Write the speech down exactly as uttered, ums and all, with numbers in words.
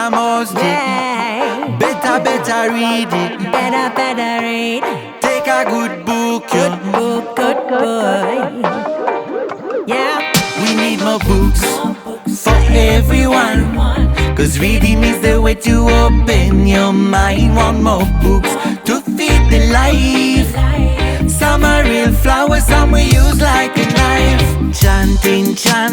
a must it. Yeah. Better, better read it. Better, better read. Take a good book, Good yo. book, good boy. Yeah. We need more books for everyone, cause reading is the way to open your mind. Want more books to feed the life. Some are real flowers, some we use like a knife. Chanting, chanting